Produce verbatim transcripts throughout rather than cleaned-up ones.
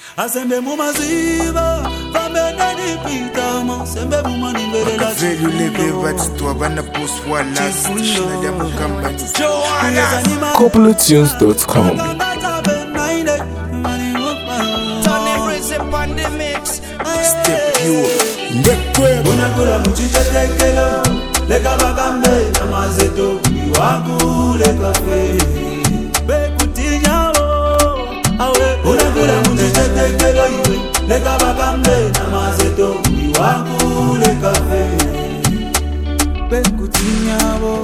Asembe mumaziva Famena ni pitama Sembe mumani mbele la chifundo Makaveli ulebe vati tuwa bana post wala Stishina jamu kambani Couple tunes dot com. Step pure Ndekwe Unakula mchiche tekelo Leka bakambe Namazeto Iwaku leka fe Bekutinyao Unakula mchiche tekelo Leka bakambe Namazeto Iwaku leka fe Bekutinyao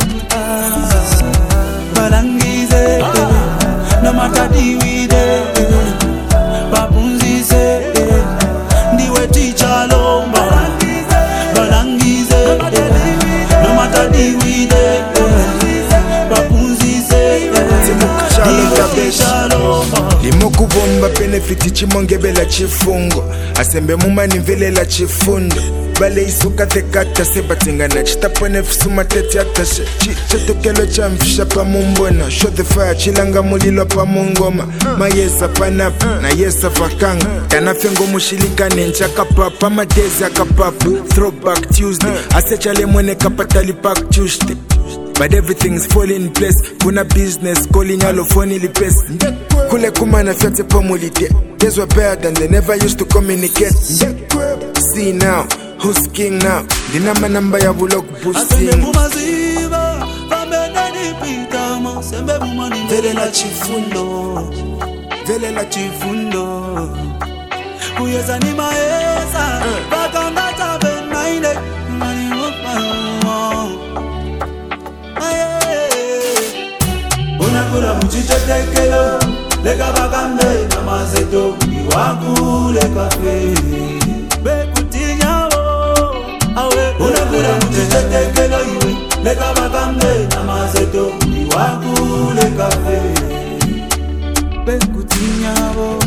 Balangize Namatadiwide Bapunzize Ndiwe ticha lomba Balangize Namatadiwide Bapunzize Ndiwe ticha lomba Limo kubomba benefiti chimongebela chifungo Asembe mumani mvelela chifundo Bale isuka tekata sebatinga na chitapone fusuma tete atashe Chetokelo chamfisha pa mumbona Show the fire chilanga mulilo pa mungoma Mayesa panapa na yesa fakanga Yanafengo mushilika nencha kapapa Madezi akapapa Throwback Tuesday Asechale mwene kapatali pack Tuesday But everything's falling in place Kuna business calling yalo phone ili pesa Kule kumana fyate pomulite Days were bad and they never used to communicate See now, who's king now? Dinama namba ya buloku boosting Asembe mumaziva Famena ni pitama Sembe mumani mbele la chifundo Vele la chifundo Kuyeza ni maesa Bakanga tabe naine Mani mupano Unakula mchiche tekelo Leka bakambe Namazeto Iwaku leka fe Bekutinyao Unakula mchiche tekelo Leka bakambe Namazeto Iwaku leka fe Bekutinyao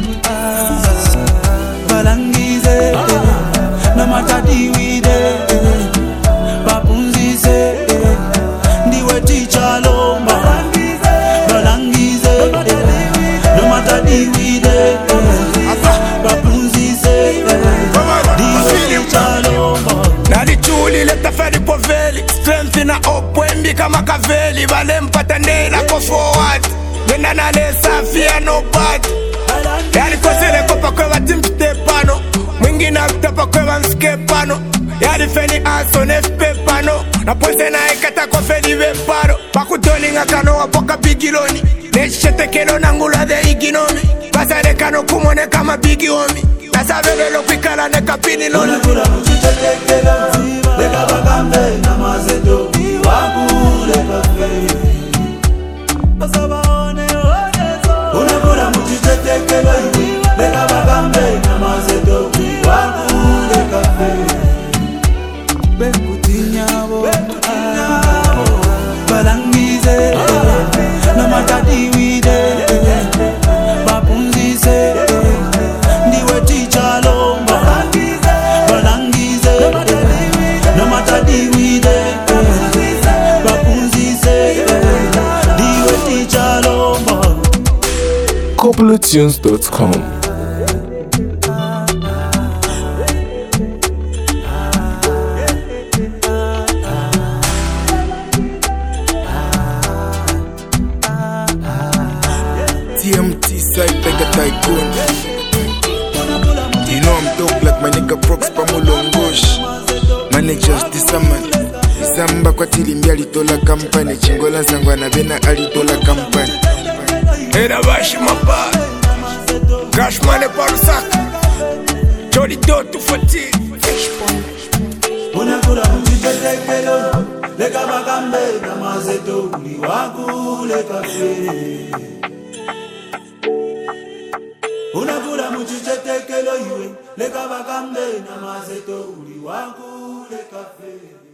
Balangize Namatadiwide Bapunzize Ndiwe ticha lomba Balangize Namatadiwide Bapunzize Ndiwe ticha lomba Nalichuli leta feri poveli Strength ina opwembi kama kaveli Vale mpatandela ko forward Wenda nalesa fear no bad Yali kosele kopa kwewa timste pano Mwingina kutapa kwewa mske pano Yali feni aso nefpe pano Na pose na ekata kwa feni veparo Pakutoni nga kano wapoka bigiloni Neshete kelo nangula de iginomi Pasare kano kumone kama bigi homi Nasavele lo kwikala neka pini loni Unakula mchiche tekelo Leka bakambe Namazeto Iwaku leka fe Pasabaone onezo Unakula mchiche tekelo Leka bakambe Namazeto Iwaku leka fe Bekutinyabo Balangize Namatadiwide Bapunzize Ndiwe ticha lomba Balangize Namatadiwide Bapunzize Ndiwe ticha lomba couple tunes dot com. T M T side like a tycoon You know I'm dope like my nigga Prox Pamulongosh Managers disaman Isamba kwa tilimbi alitola kampani Chingola sangwa na bena alitola kampani Era bashi mapa Cash money parusak Jody Dotu fatigue Unakula mchiche tekelo Leka bakambe Namazeto Iwaku leka fe Unakula mchiche tekelo Leka bakambe Namazeto Iwaku leka fe